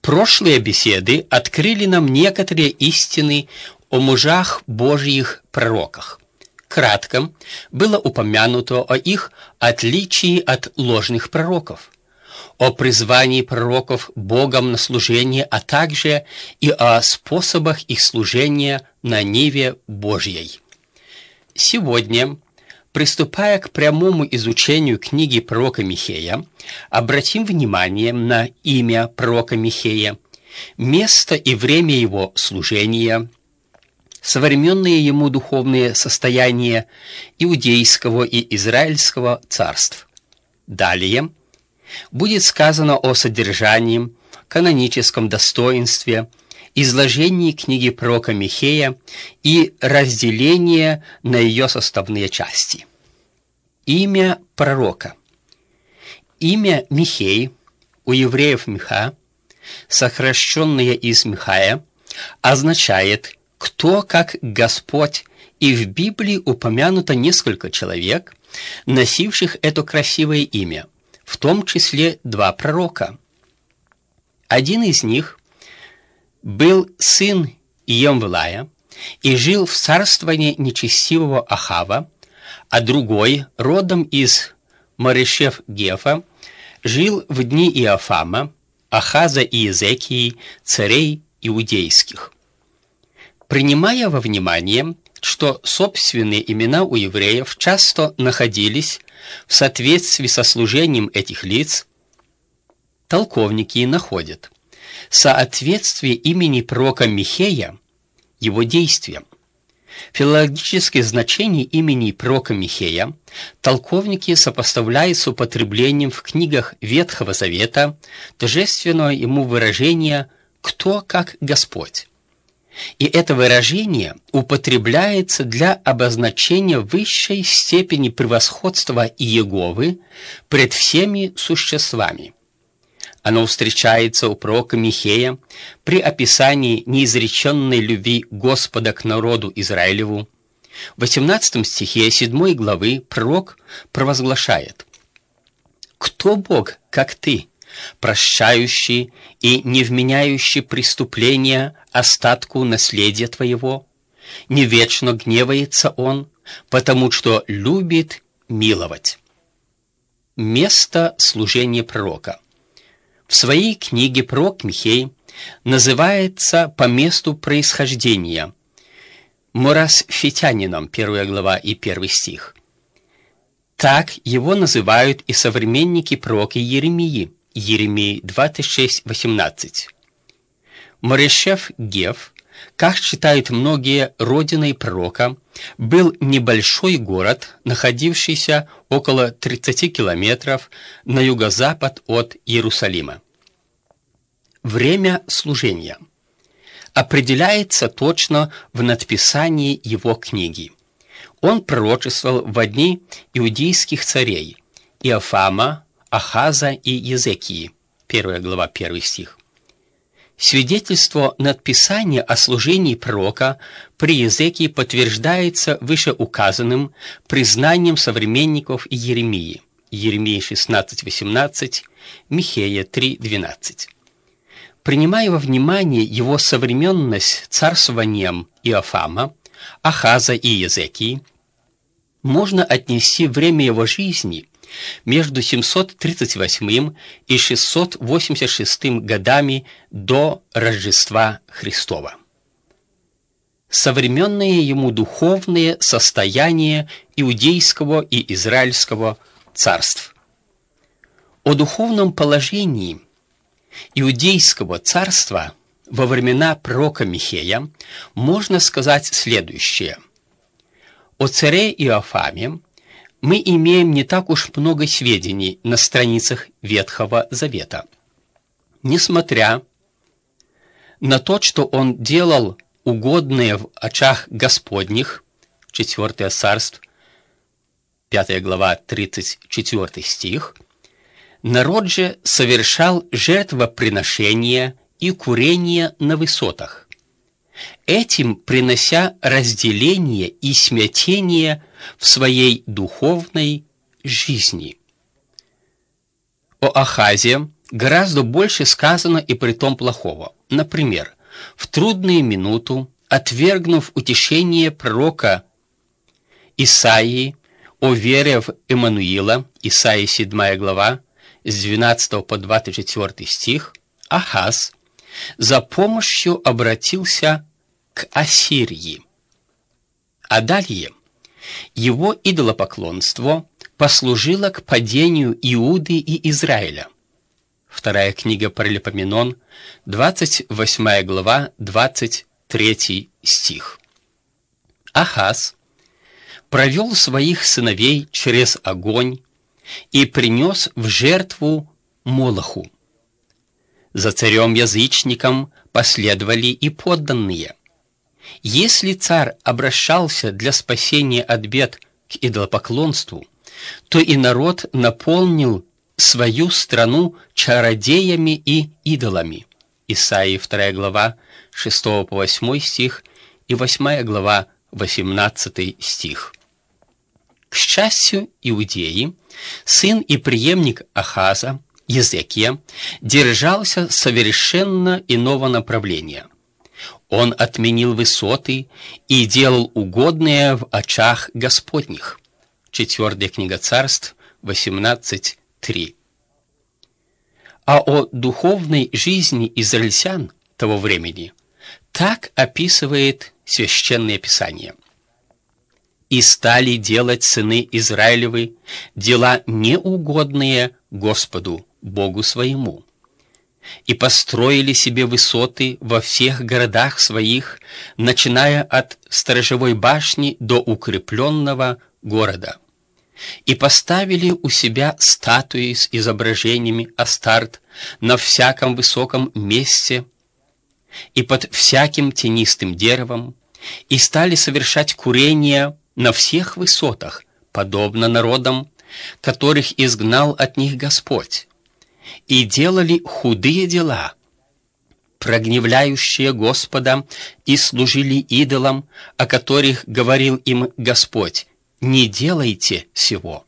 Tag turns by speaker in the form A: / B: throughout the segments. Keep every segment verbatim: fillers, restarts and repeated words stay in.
A: Прошлые беседы открыли нам некоторые истины о мужах Божьих пророках. Кратко было упомянуто о их отличии от ложных пророков, о призвании пророков Богом на служение, а также и о способах их служения на ниве Божьей. Сегодня, приступая к прямому изучению книги пророка Михея, обратим внимание на имя пророка Михея, место и время его служения, современные ему духовные состояния иудейского и израильского царств. Далее будет сказано о содержании, каноническом достоинстве, изложении книги пророка Михея и разделении на ее составные части. Имя пророка. Имя Михей, у евреев Миха, сокращенное из Михая, означает «кто как Господь», и в Библии упомянуто несколько человек, носивших это красивое имя, в том числе два пророка. Один из них был сын Иемвлая и жил в царствовании нечестивого Ахава, а другой, родом из Морешев-Гефа, жил в дни Иофама, Ахаза и Иезекии, царей иудейских. Принимая во внимание, что собственные имена у евреев часто находились в соответствии со служением этих лиц, толковники находят соответствие имени пророка Михея его действиям. Филологическое значение имени пророка Михея толковники сопоставляют с употреблением в книгах Ветхого Завета тожественного ему выражения «кто как Господь». И это выражение употребляется для обозначения высшей степени превосходства Иеговы пред всеми существами. Оно встречается у пророка Михея при описании неизреченной любви Господа к народу Израилеву. В восемнадцатом стихе седьмой главы пророк провозглашает: «Кто Бог, как ты, прощающий и не вменяющий преступления остатку наследия твоего? Не вечно гневается он, потому что любит миловать». Место служения пророка. В своей книге пророк Михей называется по месту происхождения Морасфитянином, первая глава и первый стих. Так его называют и современники пророка Еремии, Еремии двадцать шесть восемнадцать. Морешев-Геф, как считают многие, родиной пророка, был небольшой город, находившийся около тридцати километров на юго-запад от Иерусалима. Время служения определяется точно в надписании его книги. Он пророчествовал во дни иудейских царей Иофама, Ахаза и Иезекии, первая глава, первый стих. Свидетельство надписания о служении пророка при Иезекии подтверждается вышеуказанным признанием современников Иеремии, Еремии шестнадцать восемнадцать, Михея три двенадцать. Принимая во внимание его современность царствованием Иофама, Ахаза и Иезекии, можно отнести время его жизни между семьсот тридцать восьмым и шестьсот восемьдесят шестым годами до Рождества Христова. Современное ему духовное состояние иудейского и израильского царств. О духовном положении иудейского царства во времена пророка Михея можно сказать следующее. О царе Иофаме мы имеем не так уж много сведений на страницах Ветхого Завета. Несмотря на то, что он делал угодное в очах Господних, четвёртое царство, пятая глава, тридцать четвёртый стих, народ же совершал жертвоприношения и курение на высотах, этим принося разделение и смятение в своей духовной жизни. О Ахазе, гораздо больше сказано и притом плохого. Например, в трудную минуту, отвергнув утешение пророка Исаии о вере в Эммануила, Исаии седьмая глава, с двенадцатого по двадцать четвёртый стих, Ахаз за помощью обратился к Ассирии. А далее его идолопоклонство послужило к падению Иуды и Израиля. Вторая книга Паралипоменон, двадцать восьмая глава, двадцать третий стих. Ахаз провел своих сыновей через огонь и принес в жертву Молоху. За царем-язычником последовали и подданные. Если царь обращался для спасения от бед к идолопоклонству, то и народ наполнил свою страну чародеями и идолами. Исаии вторая глава, шестого по восьмой стих и восьмая глава, восемнадцатый стих. К счастью, Иудеи, сын и преемник Ахаза, Езекия, держался совершенно иного направления. Он отменил высоты и делал угодное в очах Господних. Четвертая книга Царств, восемнадцать три. А о духовной жизни израильтян того времени так описывает Священное Писание. «И стали делать сыны Израилевы дела неугодные Господу, Богу своему, и построили себе высоты во всех городах своих, начиная от сторожевой башни до укрепленного города, и поставили у себя статуи с изображениями Астарт на всяком высоком месте и под всяким тенистым деревом, и стали совершать курения на всех высотах, подобно народам, которых изгнал от них Господь, и делали худые дела, прогневляющие Господа, и служили идолам, о которых говорил им Господь: «Не делайте сего».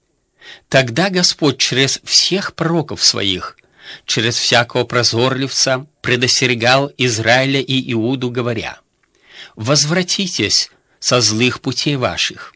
A: Тогда Господь через всех пророков своих, через всякого прозорливца предостерегал Израиля и Иуду, говоря: «Возвратитесь со злых путей ваших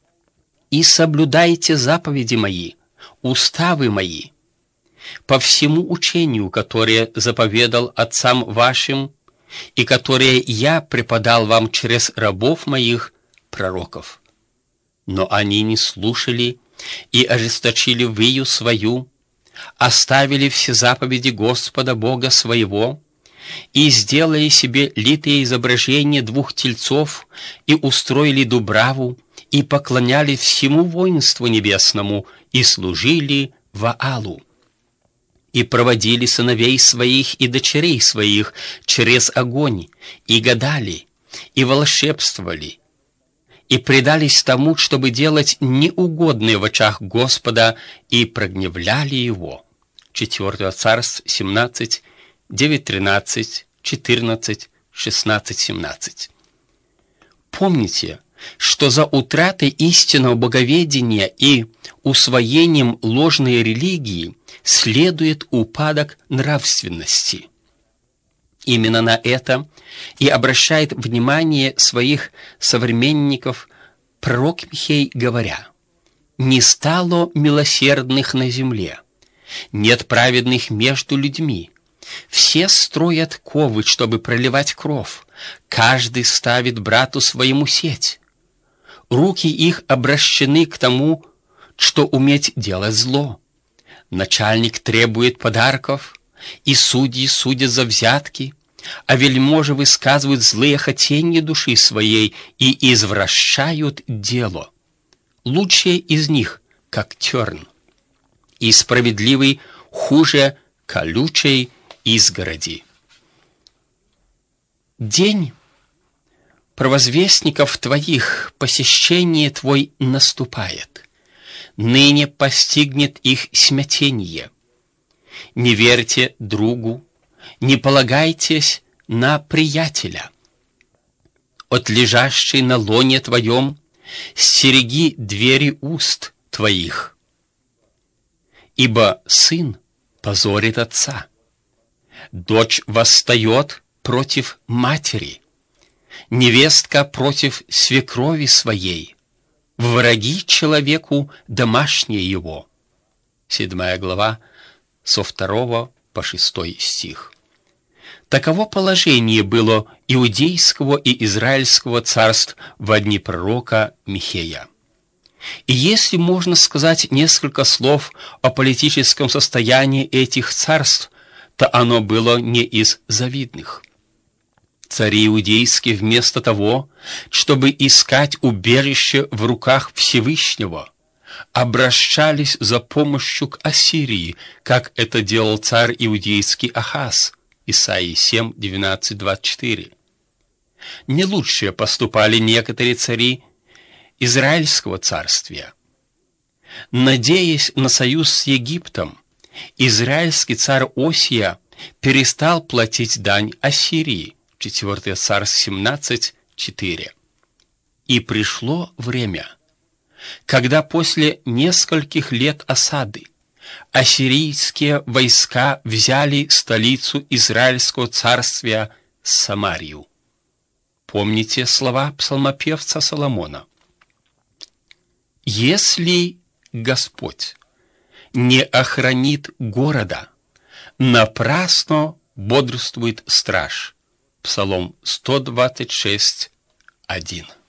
A: и соблюдайте заповеди мои, уставы мои, по всему учению, которое заповедал отцам вашим и которое я преподал вам через рабов моих, пророков». Но они не слушали и ожесточили выю свою, оставили все заповеди Господа Бога своего и сделали себе литые изображения двух тельцов и устроили дубраву и поклонялись всему воинству небесному и служили Ваалу. И проводили сыновей своих и дочерей своих через огонь, и гадали, и волшебствовали, и предались тому, чтобы делать неугодное в очах Господа, и прогневляли его. Четвертое Царств семнадцать, девять тринадцать, четырнадцать, шестнадцать семнадцать. Помните, что за утратой истинного боговедения и усвоением ложной религии следует упадок нравственности. Именно на это и обращает внимание своих современников пророк Михей, говоря: «Не стало милосердных на земле, нет праведных между людьми. Все строят ковы, чтобы проливать кровь, каждый ставит брату своему сеть. Руки их обращены к тому, что уметь делать зло. Начальник требует подарков, и судьи судят за взятки, а вельможи высказывают злые хотения души своей и извращают дело. Лучшие из них, как терн, и справедливый хуже колючей изгороди». День провозвестников твоих, посещение твой наступает. Ныне постигнет их смятение. Не верьте другу, не полагайтесь на приятеля. От лежащей на лоне твоем стереги двери уст твоих. Ибо сын позорит отца. Дочь восстает против матери. Невестка против свекрови своей. Враги человеку домашние его. Седьмая глава, со второго по шестой стих. Таково положение было иудейского и израильского царств во дни пророка Михея. И если можно сказать несколько слов о политическом состоянии этих царств, то оно было не из завидных. Цари иудейские вместо того, чтобы искать убежище в руках Всевышнего, обращались за помощью к Ассирии, как это делал царь иудейский Ахаз, Исаии семь, двенадцать, двадцать четыре. Не лучше поступали некоторые цари Израильского царствия. Надеясь на союз с Египтом, израильский царь Осия перестал платить дань Ассирии, четвёртое царств семнадцать, четыре. И пришло время, когда после нескольких лет осады ассирийские войска взяли столицу Израильского царствия Самарию. Помните слова псалмопевца Соломона? «Если Господь не охранит города, напрасно бодрствует страж». Псалом сто двадцать шесть, один.